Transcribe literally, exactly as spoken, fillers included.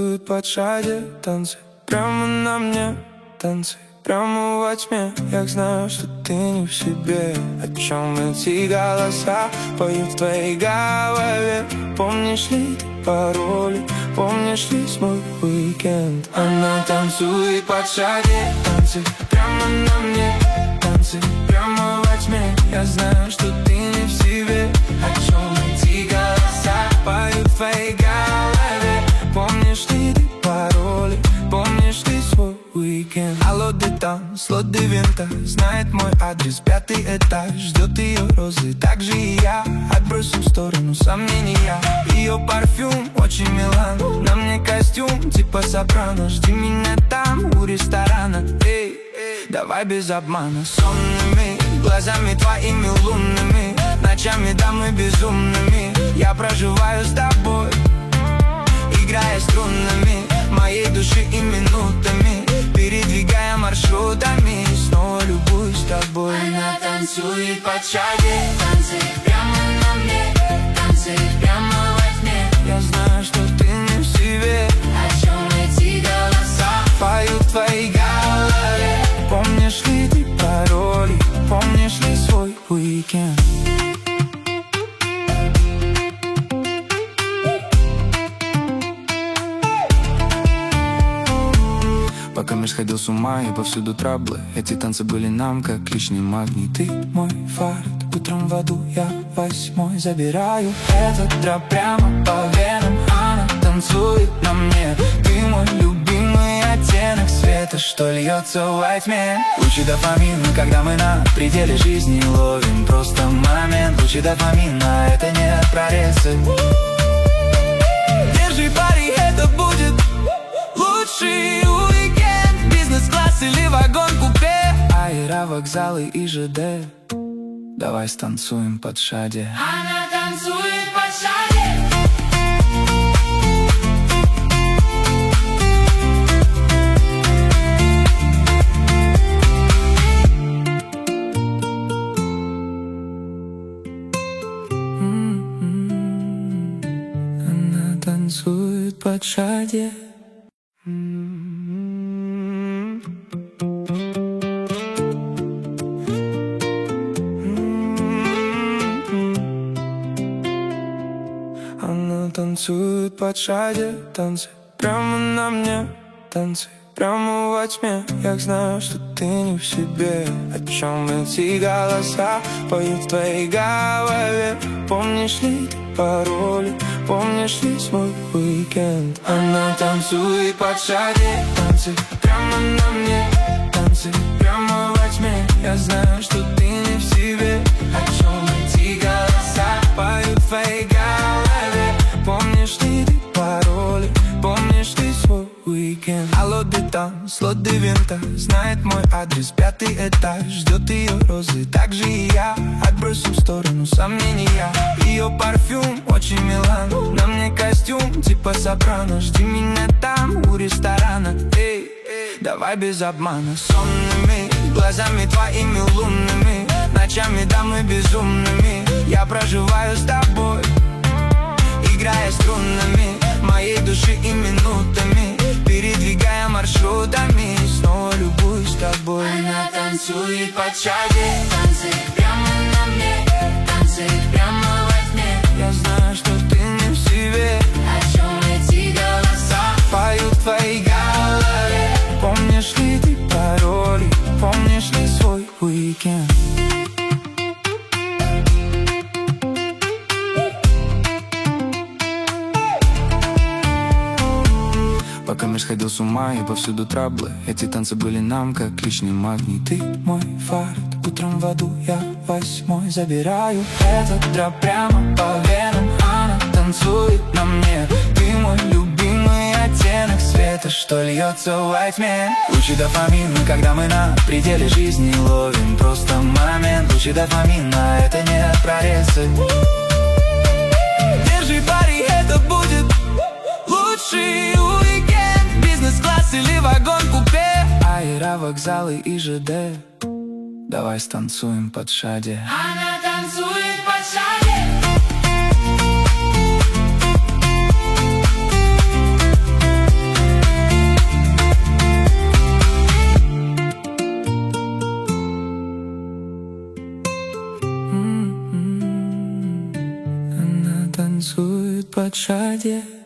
танцует под шаде. Танцы прямо на мне, танцы прямо во тьме. Я знаю, что ты не в себе. О чем эти голоса поют в твоей голове? Помнишь ли ты пароли? Помнишь ли свой уикенд? Она танцует под шаде. Танцы прямо на мне, танцы прямо во тьме. Я знаю, что ты не в себе. О чем эти голоса поют в твоей голове? Помнишь ли ты пароли? Помнишь ли свой уикенд? Алло, ты там, слот де винта. Знает мой адрес, пятый этаж. Ждет ее розы, так же и я. Отбросим в сторону сомнения. Ее парфюм очень милан. На мне костюм типа сопрано. Жди меня там, у ресторана. Эй, давай без обмана. Сонными глазами твоими лунными, ночами дамы безумными. Я проживаю с тобой, играя струнами моей души и минутами, передвигая маршрутами. Снова любуюсь тобой. Она танцует под шаде. Танцы прямо на мне, танцы прямо во тьме. Я знаю, что ты не в себе. О чем эти голоса поют в твоей голове? Помнишь ли ты пароли? Помнишь ли свой уикенд? Пока мир сходил с ума и повсюду траблы, эти танцы были нам как лишний магний. Ты мой фарт, утром в аду я восьмой забираю. Этот драп прямо по венам. Она танцует на мне. Ты мой любимый оттенок света, что льется во тьме. Лучи дофамина, когда мы на пределе жизни ловим просто момент. Лучи дофамина, это не прорезы. Держи, парень, это будет лучший уикенд. Бизнес-класс или вагон-купе, аэровокзалы и ЖД. Давай станцуем под шаде. Она танцует под шаде. Она танцует под шаде. Она танцует под шаде. Танцы прямо на мне, танцы прямо во тьме. Я знаю, что ты не в себе. О чем эти голоса поют в твоей голове? Помнишь ли ты пароли? Помнишь ли свой уикенд? Она танцует под шаде. Танцы прямо на мне, танцы прямо во тьме. Я знаю, что ты не в себе. О чем эти голоса поют в твоей голове? Помнишь ли ты пароли? Помнишь ли свой уикенд? Алло, ты там, слот де винта. Знает мой адрес, пятый этаж. Ждет ее розы, так же и я. Отбросим в сторону сомнения. Ее парфюм очень милан. На мне костюм типа сопрано. Жди меня там, у ресторана. Эй, давай без обмана. Сонными глазами твоими лунными, ночами дамы безумными. Я проживаю с тобой, играя струнами моей души и минутами, передвигая маршрутами. Снова любуюсь тобой. Она танцует под шаде. Танцы прямо на мне, танцы прямо во тьме. Я знаю, что ты не в себе. О чем эти голоса поют в твоей голове? Помнишь ли ты пароли? Помнишь ли свой уикенд? Пока мир сходил с ума и повсюду траблы, эти танцы были нам как лишний магний. Ты мой фарт, утром в аду я восьмой забираю. Этот драп прямо по венам. Она танцует на мне. Ты мой любимый оттенок света, что льется во тьме. Лучи дофамина, когда мы на пределе жизни ловим просто момент. Лучи дофамина, это не прорезы. Держи, парень, это будет лучший уикенд. Бизнес-класс или вагон-купе, аэровокзалы и ЖД. Давай станцуем под шаде. Она танцует под шаде. под шаде.